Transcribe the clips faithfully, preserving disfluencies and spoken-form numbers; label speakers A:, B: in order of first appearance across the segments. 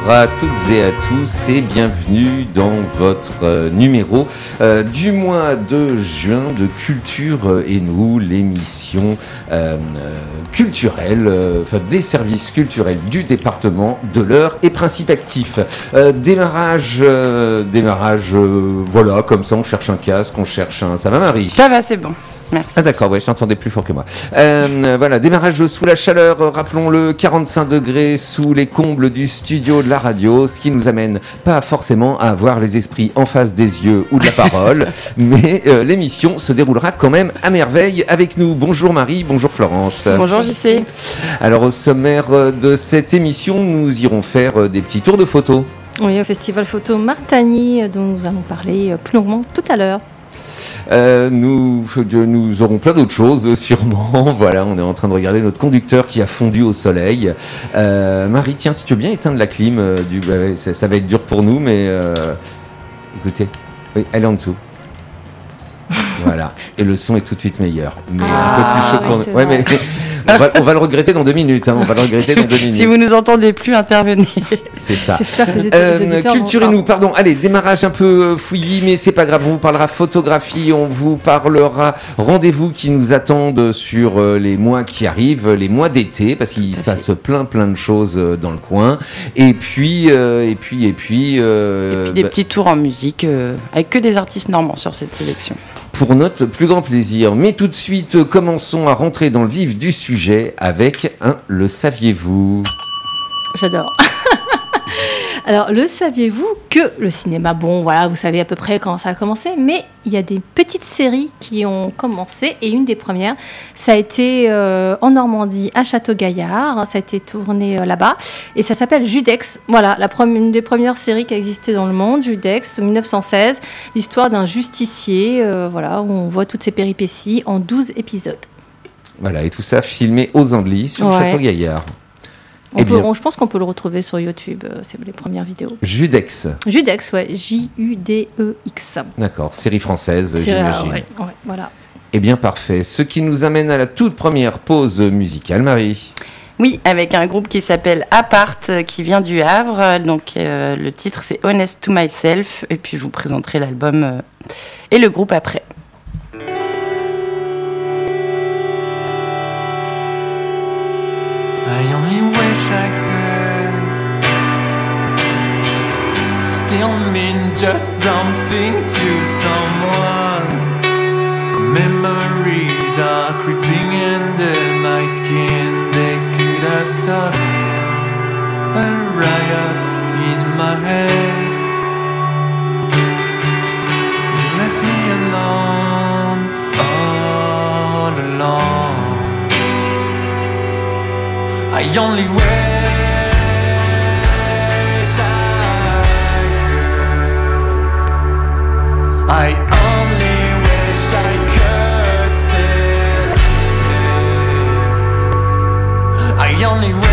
A: à toutes et à tous et bienvenue dans votre euh, numéro euh, du mois de juin de Culture et nous, l'émission euh, euh, culturelle, euh, enfin des services culturels du département de l'Eure et Principe actif. Euh, démarrage, euh, démarrage, euh, voilà, comme ça on cherche un casque, on cherche un... Ça va Marie ?
B: Ça va, c'est bon. Merci.
A: Ah d'accord, ouais, je t'entendais plus fort que moi. Euh, voilà, démarrage sous la chaleur, euh, rappelons-le, quarante-cinq degrés sous les combles du studio de la radio, ce qui nous amène pas forcément à avoir les esprits en face des yeux ou de la parole, mais euh, l'émission se déroulera quand même à merveille avec nous. Bonjour Marie, bonjour Florence.
B: Bonjour J C.
A: Alors au sommaire de cette émission, nous irons faire des petits tours de photos.
C: Oui, au Festival Photo Martani, dont nous allons parler plus longuement tout à l'heure.
A: Euh, nous, nous aurons plein d'autres choses, sûrement. Voilà, on est en train de regarder notre conducteur qui a fondu au soleil. Euh, Marie, tiens, si tu veux bien éteindre la clim, euh, du, bah, ça, ça va être dur pour nous, mais euh, écoutez, oui, elle est en dessous. Voilà, et le son est tout de suite meilleur. Mais
C: ah,
A: un peu plus chaud pour nous. Ouais, mais on va, on va le regretter dans deux minutes. Hein, on va le regretter dans deux minutes.
B: Si vous nous entendez plus, intervenez.
A: C'est ça.
C: J'espère que les
A: euh,
C: auditeurs
A: Culturez-nous, pardon. Allez, démarrage un peu fouillis, mais c'est pas grave. On vous parlera photographie, on vous parlera rendez-vous qui nous attendent sur les mois qui arrivent, les mois d'été, parce qu'il se passe plein plein de choses dans le coin. Et puis, euh, et puis, et puis, euh,
B: et puis des
A: bah,
B: petits tours en musique euh, avec que des artistes normands sur cette sélection.
A: Pour notre plus grand plaisir. Mais tout de suite, commençons à rentrer dans le vif du sujet avec un « Le saviez-vous » ?
C: J'adore. Alors, le saviez-vous que le cinéma, bon, voilà, vous savez à peu près quand ça a commencé, mais il y a des petites séries qui ont commencé, et une des premières, ça a été euh, en Normandie, à Château-Gaillard, ça a été tourné euh, là-bas, et ça s'appelle Judex. Voilà, la pre- une des premières séries qui a existé dans le monde, Judex, en dix-neuf cent seize, l'histoire d'un justicier, euh, voilà, où on voit toutes ses péripéties en douze épisodes.
A: Voilà, et tout ça filmé aux Andelys sur
C: Ouais.
A: Château-Gaillard.
C: On
A: Eh
C: peut,
A: bien.
C: on, je pense qu'on peut le retrouver sur YouTube, euh, c'est les premières vidéos.
A: Judex.
C: Judex, ouais, J U D E X.
A: D'accord, série française,
C: C'est,
A: j'imagine.
C: euh, ouais, ouais, voilà.
A: Eh bien, parfait. Ce qui nous amène à la toute première pause musicale, Marie.
B: Oui, avec un groupe qui s'appelle Apart, euh, qui vient du Havre. Donc euh, le titre c'est Honest to Myself, et puis je vous présenterai l'album euh, et le groupe après.
D: I only wish I could still mean just something to someone. Memories are creeping under my skin. They could have started a riot in my head. You left me alone, all alone. I only wish I could. I only wish I could still live. I only wish.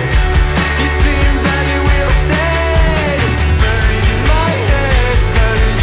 D: Buried in my head, buried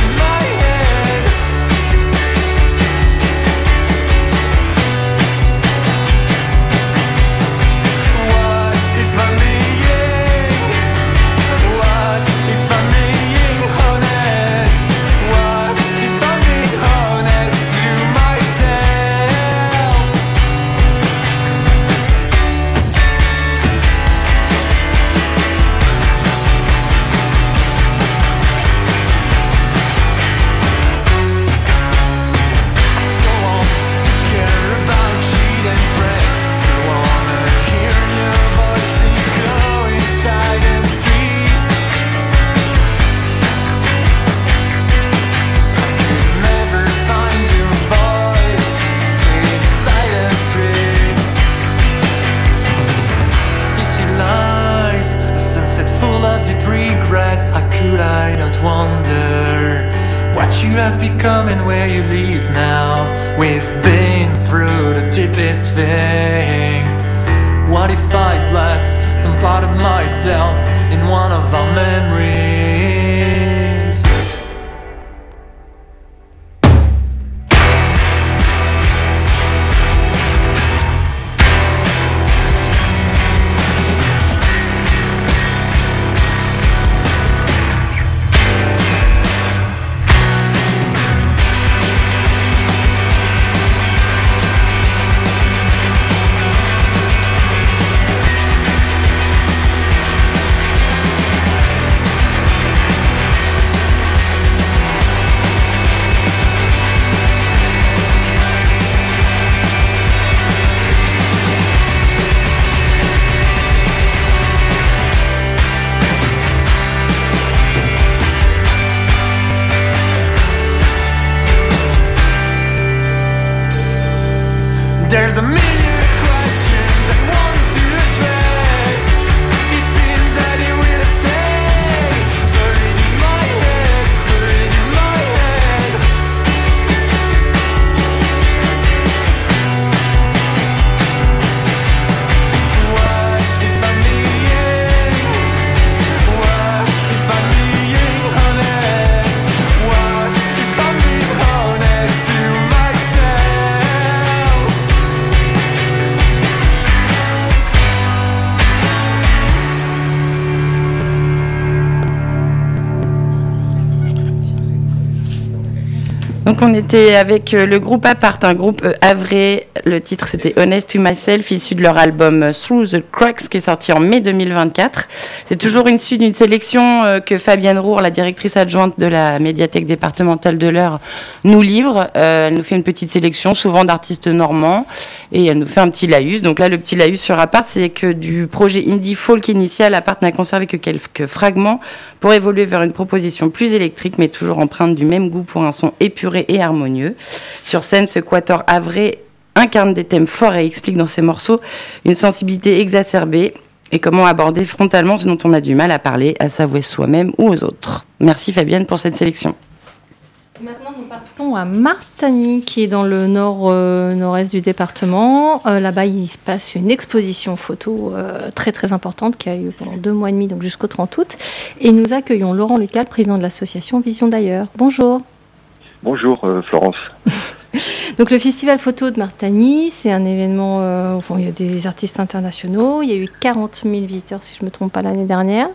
D: what you have become and where you live now. We've been through the deepest things. What if I've left some part of myself in one of our memories? There's a million questions I want to address. It seems that it will stay buried in my head, buried in my head. What if I'm being? What if I'm being honest? What if I'm being honest to myself?
B: Donc on était avec euh, le groupe Apart, un groupe euh, havrais. Le titre c'était Honest to Myself, issu de leur album euh, Through the Cracks, qui est sorti en mai deux mille vingt-quatre. C'est toujours une suite d'une sélection euh, que Fabienne Roure, la directrice adjointe de la médiathèque départementale de l'Eure, nous livre. Euh, elle nous fait une petite sélection, souvent d'artistes normands, et elle nous fait un petit laïus. Donc là, le petit laïus sur Apart, c'est que du projet indie folk initial, Apart n'a conservé que quelques fragments pour évoluer vers une proposition plus électrique, mais toujours empreinte du même goût pour un son épuré et harmonieux. Sur scène, ce quatuor havrais incarne des thèmes forts et explique dans ses morceaux une sensibilité exacerbée et comment aborder frontalement ce dont on a du mal à parler, à s'avouer soi-même ou aux autres. Merci Fabienne pour cette sélection.
C: Maintenant, nous partons à Martany, qui est dans le nord, euh, nord-est du département. Euh, là-bas, il se passe une exposition photo euh, très très importante qui a eu pendant deux mois et demi, donc jusqu'au trente août. Et nous accueillons Laurent Lucal, président de l'association Vision d'ailleurs. Bonjour.
E: Bonjour euh, Florence.
C: Donc le festival photo de Martany, c'est un événement, euh, enfin, il y a des artistes internationaux, il y a eu quarante mille visiteurs si je ne me trompe pas l'année dernière.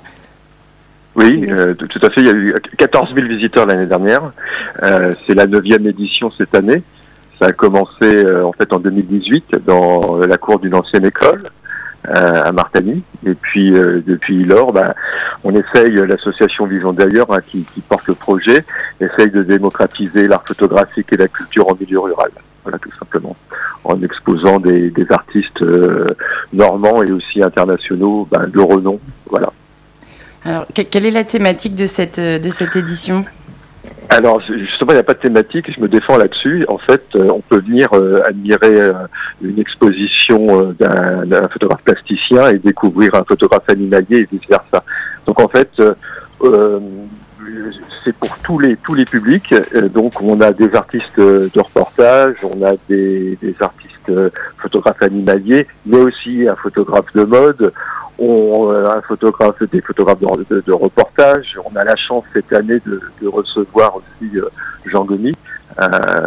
E: Oui, euh, tout à fait, il y a eu quatorze mille visiteurs l'année dernière, euh, c'est la neuvième édition cette année, ça a commencé euh, en fait en deux mille dix-huit dans la cour d'une ancienne école euh, à Martany, et puis euh, depuis lors, bah, on essaye, l'association Vision d'ailleurs hein, qui, qui porte le projet, essaye de démocratiser l'art photographique et la culture en milieu rural, voilà tout simplement, en exposant des, des artistes euh, normands et aussi internationaux ben, de renom, voilà.
B: Alors, quelle est la thématique de cette, de cette édition ?
E: Alors, justement, il n'y a pas de thématique, je me défends là-dessus. En fait, euh, on peut venir euh, admirer euh, une exposition euh, d'un, d'un photographe plasticien et découvrir un photographe animalier et vice-versa. Donc, en fait, euh, euh, c'est pour tous les tous les publics. Euh, donc, on a des artistes de reportage, on a des, des artistes euh, photographes animaliers, mais aussi un photographe de mode. On a un photographe, des photographes de, de, de reportage. On a la chance cette année de, de recevoir aussi euh, Jean Gomy, euh,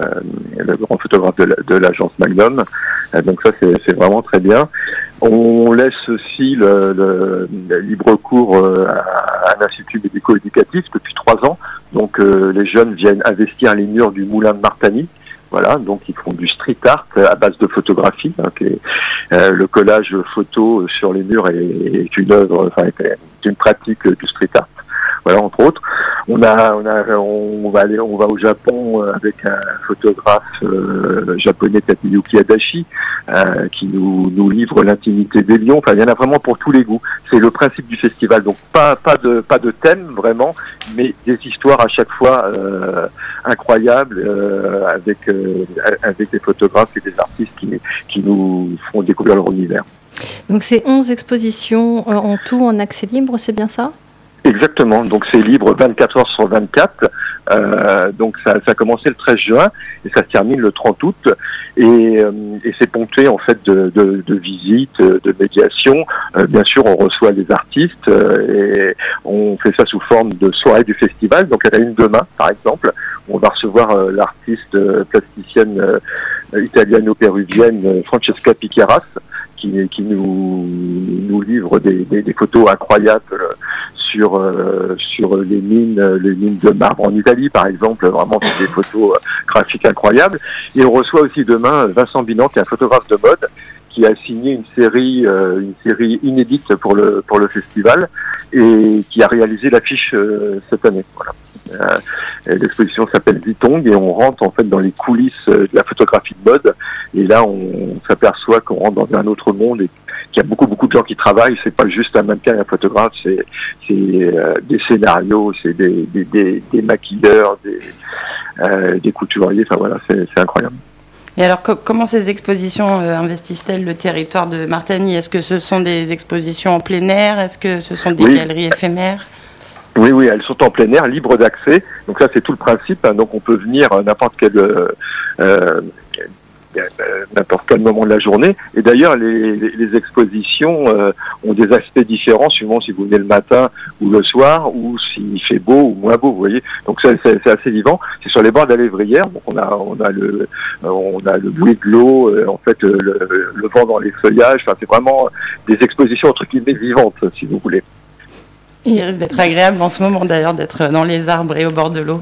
E: le grand photographe de, la, de l'agence Magnum. Euh, donc ça, c'est, c'est vraiment très bien. On laisse aussi le, le, le libre cours euh, à un institut médico-éducatif depuis trois ans. Donc euh, les jeunes viennent investir les murs du moulin de Martany. Voilà, donc ils font du street art à base de photographie. Hein, qui est, euh, le collage photo sur les murs est, est une œuvre, enfin, est une pratique du street art. Voilà, entre autres. On a, on a, on va aller, on va au Japon avec un photographe euh, japonais, Tateyuki Adachi, euh, qui nous, nous livre l'intimité des lions. Enfin, il y en a vraiment pour tous les goûts. C'est le principe du festival. Donc, pas, pas de, pas de thème vraiment, mais des histoires à chaque fois euh, incroyables euh, avec, euh, avec des photographes et des artistes qui, qui nous font découvrir leur univers.
C: Donc, c'est onze expositions euh, en tout en accès libre, c'est bien ça ?
E: Exactement, donc c'est libre vingt-quatre heures sur vingt-quatre, Euh, donc ça, ça a commencé le treize juin et ça se termine le trente août. Et, euh, et c'est ponctué en fait de, de, de visites, de médiations. Euh, bien sûr, on reçoit les artistes euh, et on fait ça sous forme de soirée du festival. Donc il y en a une demain, par exemple, où on va recevoir euh, l'artiste euh, plasticienne euh, italiano-péruvienne euh, Francesca Piqueras, qui, qui nous, nous livre des, des, des photos incroyables euh, sur euh, sur les mines, les mines de marbre en Italie, par exemple. Vraiment, c'est des photos euh, graphiques incroyables. Et on reçoit aussi demain Vincent Binan, qui est un photographe de mode, qui a signé une série, euh, une série inédite pour le pour le festival et qui a réalisé l'affiche euh, cette année. Voilà. Euh, l'exposition s'appelle Vitong et on rentre en fait dans les coulisses de la photographie de mode. Et là, on, on s'aperçoit qu'on rentre dans un autre monde et qu'il y a beaucoup beaucoup de gens qui travaillent. C'est pas juste un mannequin et un photographe, c'est c'est euh, des scénarios, c'est des des, des, des maquilleurs, des euh, des couturiers. Enfin voilà, c'est c'est incroyable.
B: Et alors, co- comment ces expositions euh, investissent-elles le territoire de Martany ? Est-ce que ce sont des expositions en plein air ? Est-ce que ce sont des
E: oui.
B: galeries éphémères ?
E: Oui, oui, elles sont en plein air, libres d'accès. Donc ça, c'est tout le principe. Hein. Donc on peut venir à n'importe quel, euh, euh, n'importe quel moment de la journée. Et d'ailleurs, les, les, les expositions euh, ont des aspects différents suivant si vous venez le matin ou le soir, ou s'il fait beau ou moins beau. Vous voyez. Donc c'est, c'est, c'est assez vivant. C'est sur les bords de la Lévrière. Donc on a, on a le, on a le bruit de l'eau. Euh, en fait, le, le vent dans les feuillages. Enfin, c'est vraiment des expositions entre guillemets vivantes, si vous voulez.
B: Il risque d'être agréable en ce moment d'ailleurs d'être dans les arbres et au bord de l'eau.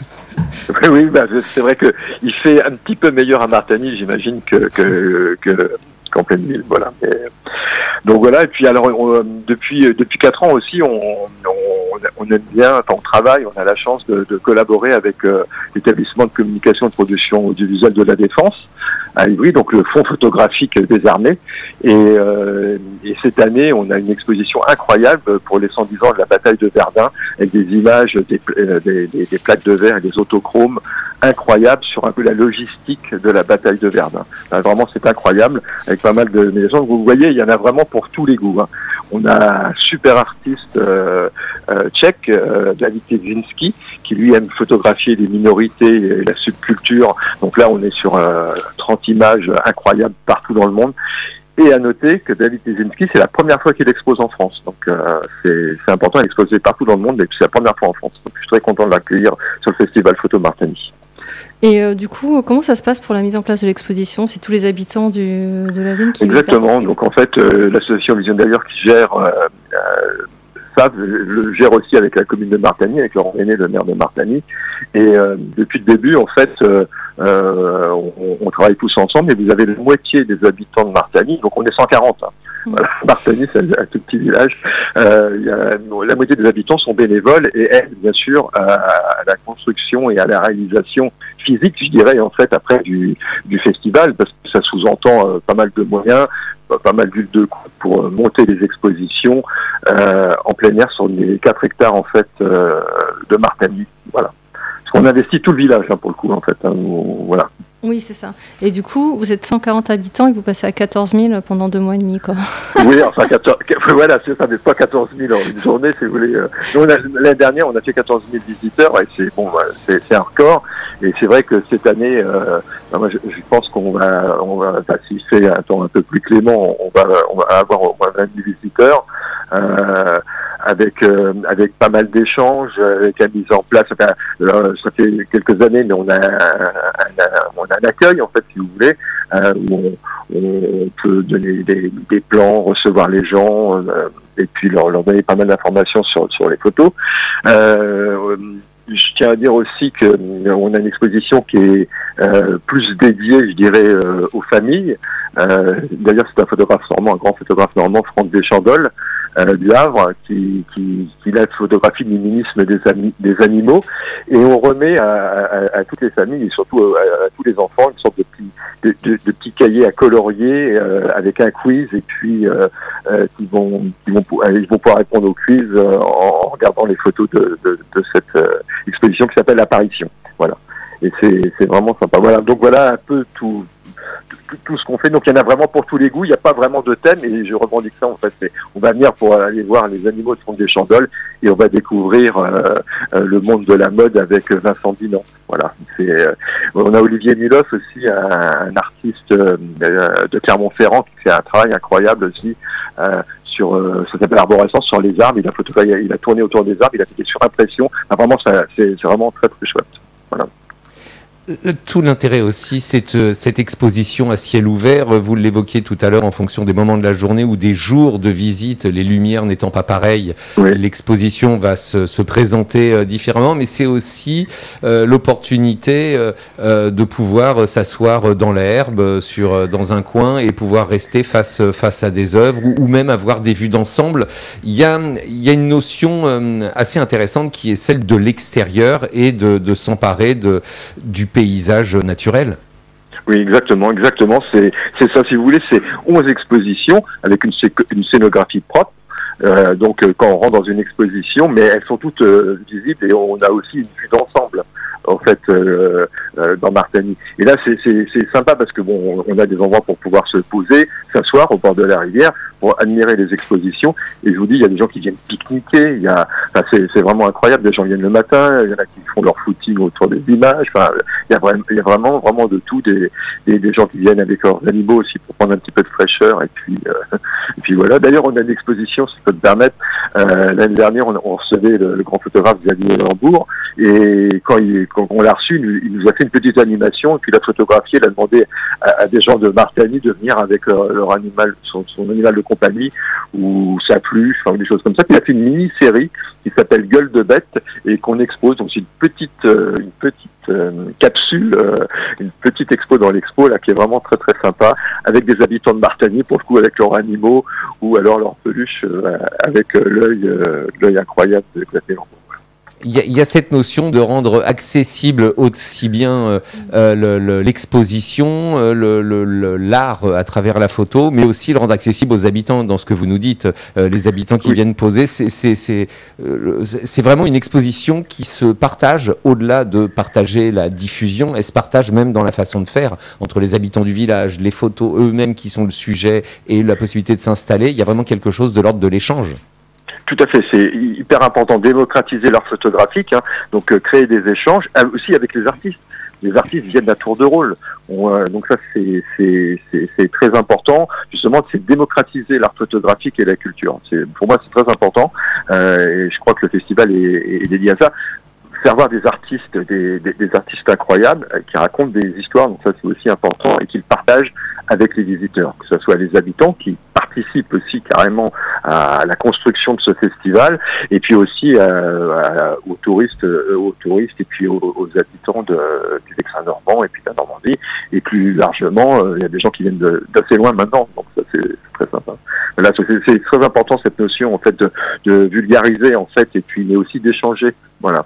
E: Oui, oui, bah, c'est vrai que il fait un petit peu meilleur à Martany, j'imagine, que, que, que qu'en pleine ville, voilà. Mais, donc voilà. Et puis alors, on, depuis depuis quatre ans aussi, on, on, on aime bien, enfin, on travaille, on a la chance de, de collaborer avec euh, l'établissement de communication et de production audiovisuelle de la Défense à Ivry, donc le fonds photographique des armées. Et, euh, et cette année, on a une exposition incroyable pour les cent dix ans de la bataille de Verdun, avec des images, des, des, des, des plaques de verre et des autochromes incroyables sur un peu la logistique de la bataille de Verdun. Enfin, vraiment, c'est incroyable, avec pas mal de maisons. Vous voyez, il y en a vraiment pour tous les goûts. Hein. On a un super artiste euh, euh, tchèque, euh, David Tezinski, qui lui aime photographier les minorités et la subculture. Donc là, on est sur euh, trente images incroyables partout dans le monde. Et à noter que David Tezinski, c'est la première fois qu'il expose en France. Donc euh, c'est, c'est important d'exposer partout dans le monde, mais c'est la première fois en France. Donc je suis très content de l'accueillir sur le festival Photo Martany.
C: Et euh, du coup, comment ça se passe pour la mise en place de l'exposition ? C'est tous les habitants du, de la ville qui
E: Exactement. Donc en fait, euh, l'association Vision d'ailleurs qui gère euh, euh, ça, le gère aussi avec la commune de Martany, avec Laurent René, le maire de Martany. Et euh, depuis le début, en fait, euh, euh, on, on travaille tous ensemble. Et vous avez la moitié des habitants de Martany, donc on est cent quarante. Hein. Voilà, Martany, c'est un tout petit village. Euh, y a, la moitié des habitants sont bénévoles et aident bien sûr à, à la construction et à la réalisation physique, je dirais, en fait, après du, du festival, parce que ça sous-entend euh, pas mal de moyens, pas mal d'huile de coude pour euh, monter les expositions euh, en plein air sur les quatre hectares en fait euh, de Martany. Voilà. Parce qu'on investit tout le village hein, pour le coup en fait. Hein, nous, voilà.
C: Oui, c'est ça. Et du coup, vous êtes cent quarante habitants et vous passez à quatorze mille pendant deux mois et demi, quoi.
E: Oui, enfin, quatorze, voilà, c'est ça, mais pas quatorze mille en une journée, si vous voulez. Nous, on a, l'année dernière, on a fait quatorze mille visiteurs et c'est, bon, c'est, c'est un record. Et c'est vrai que cette année, euh, moi, je, je pense qu'on va, on va, enfin, s'il fait un temps un peu plus clément, on va, on va avoir au moins vingt mille visiteurs. Euh, avec euh, avec pas mal d'échanges, avec la mise en place. Enfin, euh, ça fait quelques années, mais on a un, un, on a un accueil en fait, si vous voulez, euh, où on, on peut donner des, des plans, recevoir les gens, euh, et puis leur, leur donner pas mal d'informations sur sur les photos. Euh, Je tiens à dire aussi que euh, on a une exposition qui est euh, plus dédiée, je dirais, euh, aux familles. Euh, d'ailleurs, c'est un photographe normand, un grand photographe normand, Franck Deschandolle, euh, du Havre, qui, qui, qui a photographie de l'immunisme des, ami, des animaux. Et on remet à, à, à toutes les familles, et surtout à, à tous les enfants, une sorte de petits, de, de, de petits cahiers à colorier euh, avec un quiz, et puis euh, euh, qui vont, qui vont, ils vont pouvoir répondre au quiz euh, en, en regardant les photos de, de, de cette euh, exposition qui s'appelle Apparition. Voilà. Et c'est, c'est vraiment sympa. Voilà. Donc voilà un peu tout. tout, tout ce qu'on fait. Donc il y en a vraiment pour tous les goûts. Il n'y a pas vraiment de thème et je revendique ça en fait. C'est, on va venir pour aller voir les animaux de Fonte des Chandoles et on va découvrir euh, euh, le monde de la mode avec Vincent Dinan. Voilà. C'est, euh, on a Olivier Miloff aussi, un, un artiste euh, de Clermont-Ferrand qui fait un travail incroyable aussi. Euh, sur, euh, ça s'appelle Arborescence sur les arbres. Il a photographié, il a tourné autour des arbres. Il a fait des surimpressions. Enfin, vraiment, ça, c'est, c'est vraiment très très chouette. Voilà.
A: Tout l'intérêt aussi, c'est cette exposition à ciel ouvert. Vous l'évoquiez tout à l'heure, en fonction des moments de la journée ou des jours de visite, les lumières n'étant pas pareilles, oui. L'exposition va se, se présenter euh, différemment. Mais c'est aussi euh, l'opportunité euh, euh, de pouvoir s'asseoir dans l'herbe, sur dans un coin et pouvoir rester face face à des œuvres ou, ou même avoir des vues d'ensemble. Il y a il y a une notion euh, assez intéressante qui est celle de l'extérieur et de, de s'emparer de du paysage naturel.
E: Oui, exactement, exactement. C'est, c'est ça, si vous voulez, c'est onze expositions avec une, sé- une scénographie propre. Euh, donc, euh, quand on rentre dans une exposition, mais elles sont toutes euh, visibles et on a aussi une vue d'ensemble. En fait, euh, euh, dans Martani. Et là, c'est, c'est, c'est sympa parce que bon, on a des endroits pour pouvoir se poser, s'asseoir au bord de la rivière, pour admirer les expositions. Et je vous dis, il y a des gens qui viennent pique-niquer. Il y a, enfin, c'est, c'est vraiment incroyable. Des gens viennent le matin. Il y en a qui font leur footing autour des images. Enfin, il y a vraiment, il y a vraiment, vraiment de tout. Des, des, des gens qui viennent avec leurs animaux aussi pour prendre un petit peu de fraîcheur. Et puis, euh, et puis voilà. D'ailleurs, on a une exposition, si je peux me permettre. Euh, l'année dernière, on, on recevait le, le grand photographe Xavier Lambourg. Et quand il Quand on l'a reçu, il nous a fait une petite animation et puis il a photographié, il a demandé à, à des gens de Martani de venir avec leur, leur animal, son, son animal de compagnie ou sa peluche, enfin des choses comme ça. Puis il a fait une mini-série qui s'appelle Gueule de bête et qu'on expose. Donc c'est une petite, euh, une petite euh, capsule, euh, une petite expo dans l'expo là qui est vraiment très très sympa avec des habitants de Martani pour le coup avec leurs animaux ou alors leurs peluches euh, avec euh, l'œil, euh, l'œil incroyable de Xavier Lambourg.
A: Il y, a, il y a cette notion de rendre accessible aussi bien euh, le, le, l'exposition, euh, le, le, l'art à travers la photo, mais aussi le rendre accessible aux habitants. Dans ce que vous nous dites, euh, les habitants qui oui. viennent poser, c'est, c'est, c'est, euh, c'est vraiment une exposition qui se partage au-delà de partager la diffusion. Elle se partage même dans la façon de faire entre les habitants du village, les photos eux-mêmes qui sont le sujet et la possibilité de s'installer. Il y a vraiment quelque chose de l'ordre de l'échange.
E: Tout à fait, c'est hyper important, démocratiser l'art photographique, hein, donc euh, créer des échanges, euh, aussi avec les artistes. Les artistes viennent à tour de rôle, On, euh, donc ça c'est, c'est, c'est, c'est très important, justement, c'est démocratiser l'art photographique et la culture. C'est, pour moi c'est très important, euh, et je crois que le festival est, est, est dédié à ça. Faire voir des artistes, des, des, des artistes incroyables euh, qui racontent des histoires, donc ça c'est aussi important, et qu'ils partagent avec les visiteurs, que ce soit les habitants qui participent aussi carrément à la construction de ce festival, et puis aussi euh, à, aux touristes, euh, aux touristes et puis aux, aux habitants de, du Vexin-Normand et puis de la Normandie, et plus largement, euh, il y a des gens qui viennent de, d'assez loin maintenant, donc ça c'est, c'est très sympa. Là, c'est, c'est très important cette notion en fait de, de vulgariser en fait, et puis mais aussi d'échanger, voilà.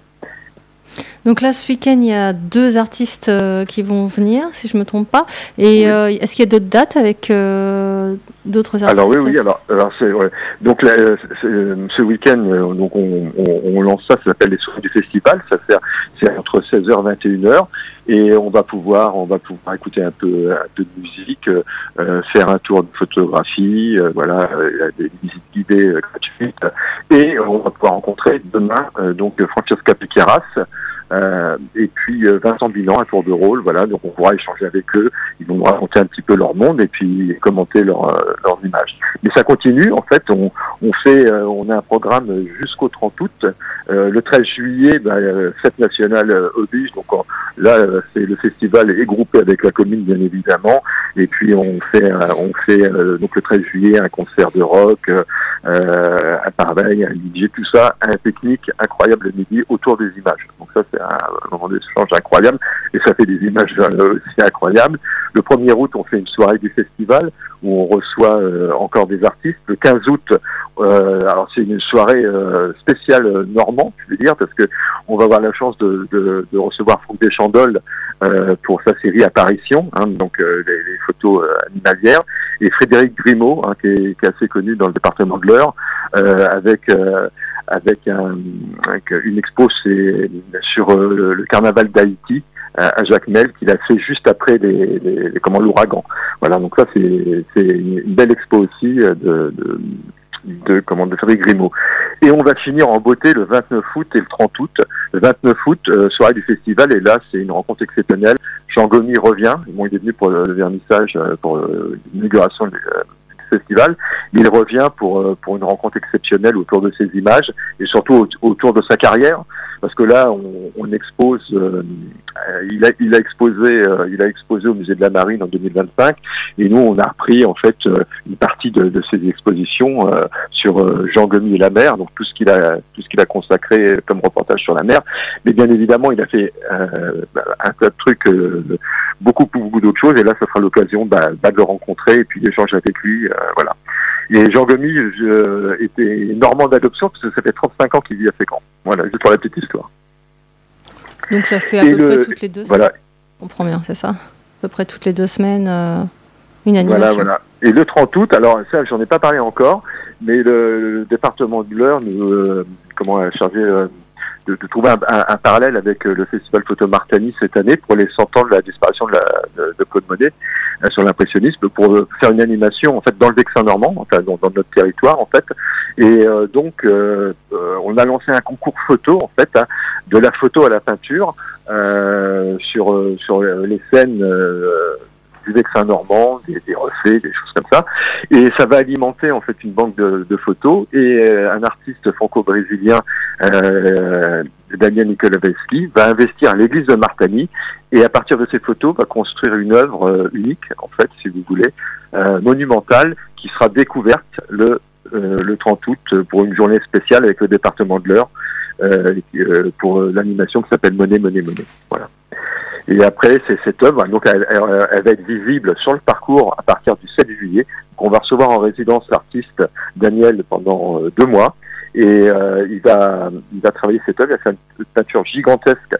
C: Donc là, ce week-end, il y a deux artistes euh, qui vont venir, si je ne me trompe pas. Et oui. euh, est-ce qu'il y a d'autres dates avec euh, d'autres artistes ?
E: Alors oui, oui. Alors, alors c'est ouais. Donc là, c'est, ce week-end, euh, donc on, on, on lance ça. Ça s'appelle les soirées du festival. Ça fait c'est entre seize heures et vingt et une heures, et on va pouvoir on va pouvoir écouter un peu un peu de musique, euh, faire un tour de photographie, euh, voilà, euh, des visites guidées euh, gratuites, et on va pouvoir rencontrer demain euh, donc Francesca Piqueras. Euh, et puis euh, Vincent Bilan à tour de rôle, voilà, donc on pourra échanger avec eux, ils vont nous raconter un petit peu leur monde et puis commenter leur, euh, leurs images. Mais ça continue, en fait, on, on fait, euh, on a un programme jusqu'au trente août, euh, le treize juillet, bah, euh, fête nationale euh, oblige, donc on, là euh, c'est le festival est groupé avec la commune bien évidemment, et puis on fait, euh, on fait euh, donc le treize juillet un concert de rock, euh, un pareil, un D J, tout ça, un pique-nique incroyable le midi autour des images. Donc ça c'est un moment d'échange incroyable et ça fait des images euh, aussi incroyables. Le premier août, on fait une soirée du festival où on reçoit euh, encore des artistes. Le quinze août, euh, alors c'est une soirée euh, spéciale euh, normand, je veux dire, parce que on va avoir la chance de, de, de recevoir Fonte des Chandoles euh, pour sa série Apparition, hein, donc euh, les, les photos euh, animalières, et Frédéric Grimaud, hein, qui, est, qui est assez connu dans le département de l'Eure, euh, avec euh, avec, un, avec une expo c'est sur euh, le, le carnaval d'Haïti, à Jacmel qu'il a fait juste après les, les, les comment l'ouragan. Voilà, donc ça c'est c'est une belle expo aussi de, de de comment de Frédéric Grimaud. Et on va finir en beauté le vingt-neuf août et le trente août. Le vingt-neuf août, euh, soirée du festival, et là c'est une rencontre exceptionnelle. Jean Gomy revient. Bon, il est venu pour le, le vernissage, euh, pour euh, l'inauguration du euh, festival. Il revient pour euh, pour une rencontre exceptionnelle autour de ses images et surtout au, autour de sa carrière, parce que là on, on expose. Euh, il a il a exposé euh, il a exposé au musée de la Marine en deux mille vingt-cinq, et nous on a repris en fait euh, une partie de, de ses expositions euh, sur euh, Jean Gomy et la mer, donc tout ce qu'il a tout ce qu'il a consacré comme reportage sur la mer. Mais bien évidemment il a fait euh, un tas de trucs, euh, beaucoup beaucoup d'autres choses, et là ça sera l'occasion bah, bah, de le rencontrer et puis d'échanger avec lui. Euh, voilà. Et Jean Gomy euh, était normand d'adoption parce que ça fait trente-cinq ans qu'il vit à Fécamp. Voilà, juste pour la petite histoire.
C: Donc ça fait à
E: et
C: peu
E: le,
C: près toutes les deux
E: voilà.
C: semaines. On comprend bien, c'est ça ? À peu près toutes les deux semaines, euh, une animation.
E: Voilà, voilà. Et le trente août, alors ça, j'en ai pas parlé encore, mais le, le département de l'Eure nous, euh, comment, a chargé euh, de, de trouver un, un, un parallèle avec euh, le festival Photo Martani cette année pour les cent ans de la disparition de, la, de, de Claude Monet euh, sur l'impressionnisme, pour euh, faire une animation en fait dans le Vexin normand, enfin dans, dans notre territoire en fait. Et euh, donc euh, euh, on a lancé un concours photo en fait, hein, de la photo à la peinture euh, sur euh, sur les scènes euh, du Vexin normand, des, des reflets, des choses comme ça, et ça va alimenter en fait une banque de, de photos, et euh, un artiste franco-brésilien, euh, Daniel Nikolaevski, va investir à l'église de Martani, et à partir de ces photos va construire une œuvre euh, unique en fait, si vous voulez, euh, monumentale, qui sera découverte le euh, le trente août pour une journée spéciale avec le département de l'Eure, euh, euh, pour l'animation qui s'appelle Monet, Monet, Monet. Voilà. Et après, c'est cette œuvre, donc elle, elle, elle va être visible sur le parcours à partir du sept juillet. Donc on va recevoir en résidence l'artiste Daniel pendant euh, deux mois, et euh, il va il va travailler cette œuvre. Il va faire une peinture gigantesque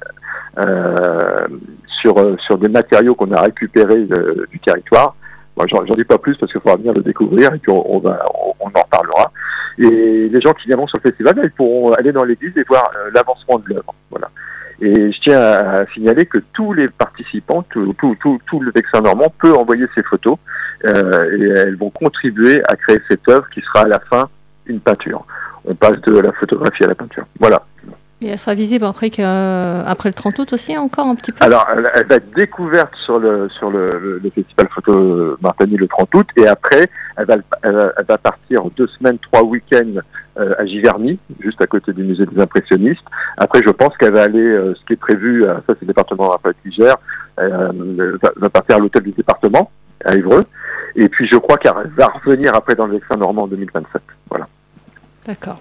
E: euh, sur sur des matériaux qu'on a récupérés euh, du territoire. Bon, j'en, j'en dis pas plus parce qu'il faudra venir le découvrir, et puis on, on va on, on en reparlera. Et les gens qui viendront sur le festival, ils pourront aller dans l'église et voir euh, l'avancement de l'œuvre. Voilà. Et je tiens à signaler que tous les participants, tout, tout, tout, tout le Vexin normand peut envoyer ses photos, euh, et elles vont contribuer à créer cette œuvre qui sera à la fin une peinture. On passe de la photographie à la peinture. Voilà.
C: Et elle sera visible après, que, euh, après le trente août aussi, encore un petit peu ?
E: Alors, elle, elle va être découverte sur le sur le, le, le festival Photo Martani le trente août, et après, elle va, elle, elle va partir deux semaines, trois week-ends euh, à Giverny, juste à côté du musée des impressionnistes. Après, je pense qu'elle va aller, euh, ce qui est prévu, euh, ça c'est le département Raphaël qui gère, euh, va, va partir à l'hôtel du département, à Évreux, et puis je crois qu'elle va revenir après dans le Vexin normand en deux mille vingt-sept. Voilà.
C: D'accord.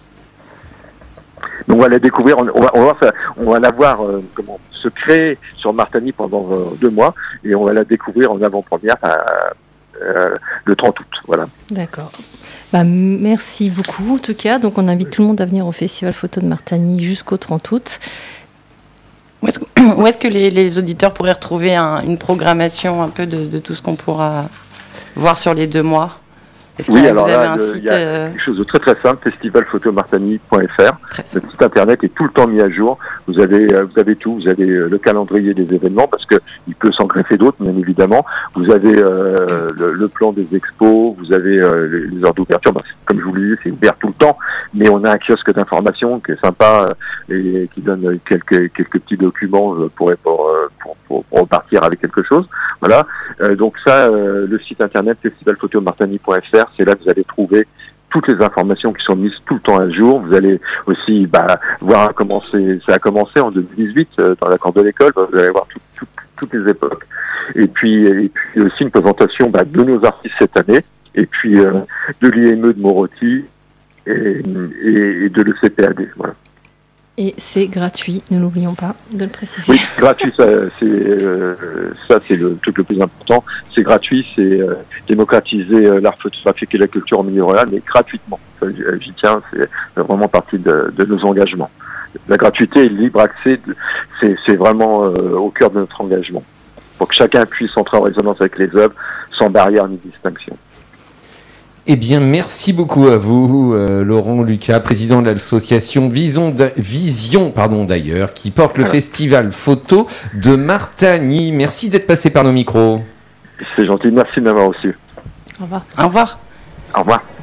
E: Donc on va la découvrir, on va, on va, faire, on va la voir euh, comment se créer sur Martani pendant euh, deux mois, et on va la découvrir en avant-première euh, euh, le trente août. Voilà.
C: D'accord. Bah, merci beaucoup en tout cas. Donc on invite tout le monde à venir au Festival Photo de Martani jusqu'au trente août.
B: Où est-ce que, où est-ce que les, les auditeurs pourraient retrouver un, une programmation un peu de, de tout ce qu'on pourra voir sur les deux mois ? Est-ce
E: oui,
B: que
E: alors
B: vous avez
E: là,
B: un
E: le,
B: site
E: il y a
B: euh...
E: quelque chose de très très simple, festival photo martani point f r. Le site internet est tout le temps mis à jour. Vous avez, euh, vous avez tout. Vous avez euh, le calendrier des événements, parce que il peut s'en greffer d'autres, bien évidemment. Vous avez euh, le, le plan des expos. Vous avez euh, les, les heures d'ouverture. Bah, comme je vous le disais, c'est ouvert tout le temps. Mais on a un kiosque d'information qui est sympa, euh, et qui donne quelques quelques petits documents pour pour pour, pour, pour repartir avec quelque chose. Voilà. Euh, donc ça, euh, le site internet festival photo martani point f r. C'est là que vous allez trouver toutes les informations qui sont mises tout le temps à jour. Vous allez aussi bah, voir comment c'est, ça a commencé en deux mille dix-huit euh, dans la cour de l'école. Bah, vous allez voir tout, tout, toutes les époques. Et puis, et puis aussi une présentation bah, de nos artistes cette année, et puis euh, de l'I M E de Morotti et, et, et de l'E C P A D. Voilà.
C: Et c'est gratuit, ne l'oublions pas de le préciser.
E: Oui, gratuit, ça c'est, euh, ça, c'est le truc le plus important. C'est gratuit, c'est euh, démocratiser euh, l'art photographique et la culture en milieu rural, mais gratuitement. Ça, j'y tiens, c'est vraiment partie de, de nos engagements. La gratuité et le libre accès, c'est, c'est vraiment euh, au cœur de notre engagement, pour que chacun puisse entrer en résonance avec les œuvres sans barrière ni distinction.
A: Eh bien, merci beaucoup à vous, euh, Laurent Lucas, président de l'association Vision, Vision pardon, d'ailleurs, qui porte le voilà. festival photo de Martagny. Merci d'être passé par nos micros.
E: C'est gentil, merci de m'avoir reçu.
B: Au revoir. Au revoir.
E: Au revoir.